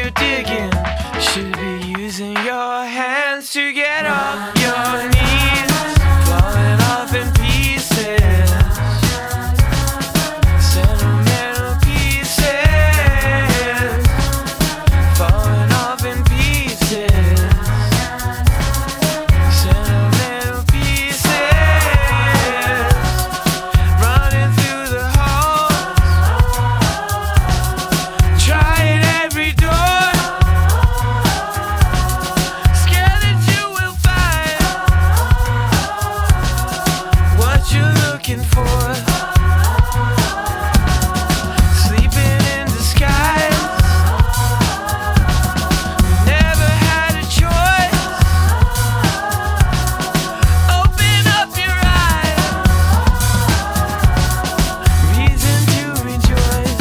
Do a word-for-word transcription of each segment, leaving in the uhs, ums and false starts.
you're digging. You should be using your hands to get off your knees, falling off in pieces, sentimental pieces, falling off in pieces, sentimental pieces, running through the halls, trying every door, scared that you will find what you're looking for, sleeping in disguise, never had a choice, open up your eyes, reason to rejoice.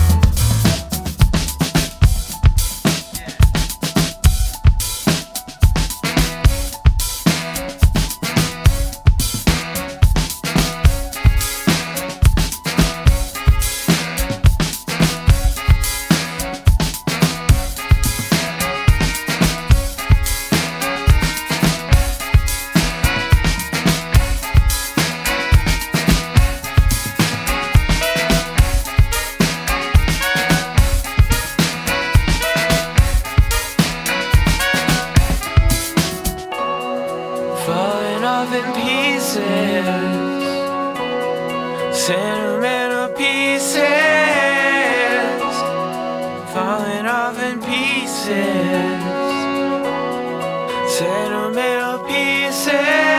Falling off in pieces, sentimental pieces, falling off in pieces, sentimental pieces.